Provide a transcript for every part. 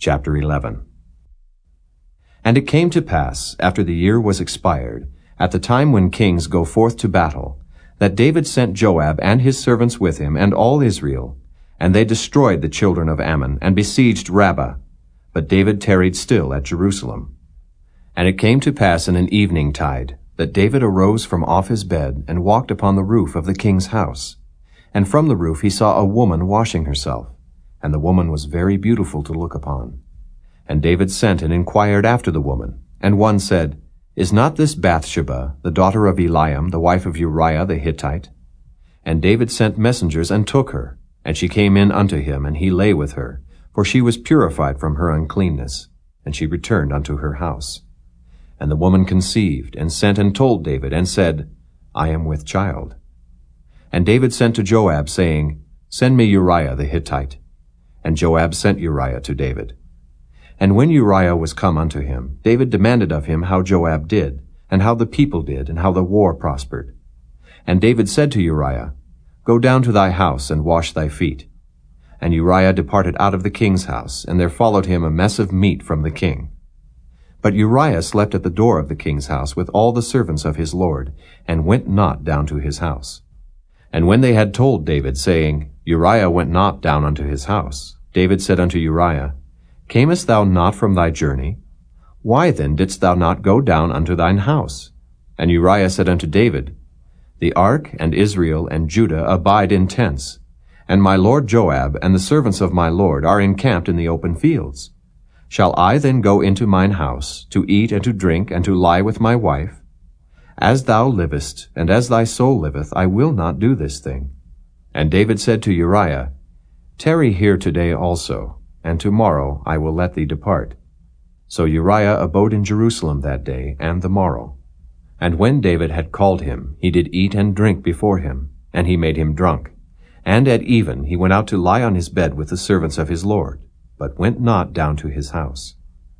Chapter 11. And it came to pass, after the year was expired, at the time when kings go forth to battle, that David sent Joab and his servants with him and all Israel, and they destroyed the children of Ammon, and besieged Rabbah. But David tarried still at Jerusalem. And it came to pass in an evening tide, that David arose from off his bed, and walked upon the roof of the king's house. And from the roof he saw a woman washing herself, and the woman was very beautiful to look upon. And David sent and inquired after the woman. And one said, Is not this Bathsheba, the daughter of Eliam, the wife of Uriah the Hittite? And David sent messengers and took her. And she came in unto him, and he lay with her, for she was purified from her uncleanness. And she returned unto her house. And the woman conceived, and sent and told David, and said, I am with child. And David sent to Joab, saying, Send me Uriah the Hittite. And Joab sent Uriah to David. And when Uriah was come unto him, David demanded of him how Joab did, and how the people did, and how the war prospered. And David said to Uriah, Go down to thy house, and wash thy feet. And Uriah departed out of the king's house, and there followed him a mess of meat from the king. But Uriah slept at the door of the king's house with all the servants of his lord, and went not down to his house. And when they had told David, saying, Uriah went not down unto his house, David said unto Uriah, Camest thou not from thy journey? Why then didst thou not go down unto thine house? And Uriah said unto David, The ark and Israel and Judah abide in tents, and my lord Joab and the servants of my lord are encamped in the open fields. Shall I then go into mine house, to eat and to drink, and to lie with my wife? As thou livest, and as thy soul liveth, I will not do this thing. And David said to Uriah, Tarry here today also, and tomorrow I will let thee depart. So Uriah abode in Jerusalem that day and the morrow. And when David had called him, he did eat and drink before him, and he made him drunk. And at even he went out to lie on his bed with the servants of his lord, but went not down to his house.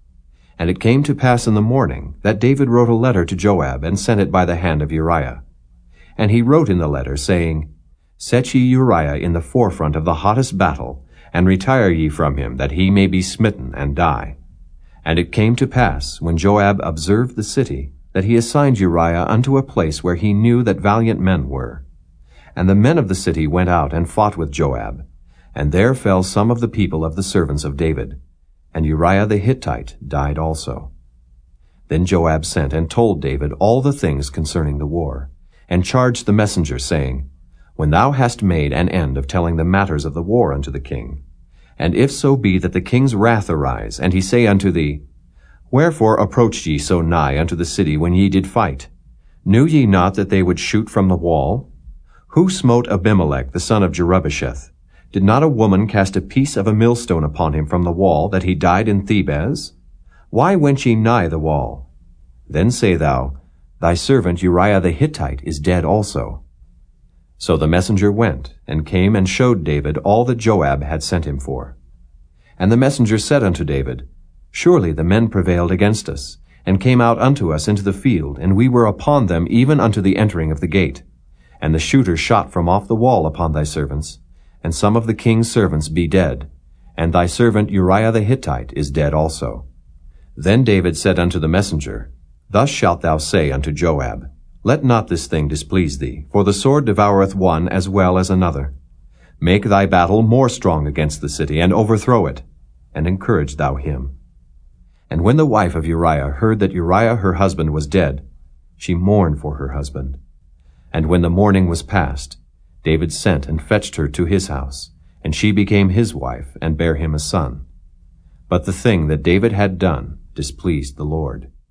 And it came to pass in the morning that David wrote a letter to Joab, and sent it by the hand of Uriah. And he wrote in the letter, saying, Set ye Uriah in the forefront of the hottest battle, and retire ye from him, that he may be smitten and die. And it came to pass, when Joab observed the city, that he assigned Uriah unto a place where he knew that valiant men were. And the men of the city went out and fought with Joab. And there fell some of the people of the servants of David. And Uriah the Hittite died also. Then Joab sent and told David all the things concerning the war, and charged the messenger, saying, When thou hast made an end of telling the matters of the war unto the king, and if so be that the king's wrath arise, and he say unto thee, Wherefore approached ye so nigh unto the city when ye did fight? Knew ye not that they would shoot from the wall? Who smote Abimelech the son of Jerubbesheth? Did not a woman cast a piece of a millstone upon him from the wall, that he died in Thebez? Why went ye nigh the wall? Then say thou, Thy servant Uriah the Hittite is dead also. So the messenger went, and came and showed David all that Joab had sent him for. And the messenger said unto David, Surely the men prevailed against us, and came out unto us into the field, and we were upon them even unto the entering of the gate. And the shooters shot from off the wall upon thy servants, and some of the king's servants be dead, and thy servant Uriah the Hittite is dead also. Then David said unto the messenger, Thus shalt thou say unto Joab, Let not this thing displease thee, for the sword devoureth one as well as another. Make thy battle more strong against the city, and overthrow it, and encourage thou him. And when the wife of Uriah heard that Uriah her husband was dead, she mourned for her husband. And when the mourning was past, David sent and fetched her to his house, and she became his wife, and bare him a son. But the thing that David had done displeased the Lord.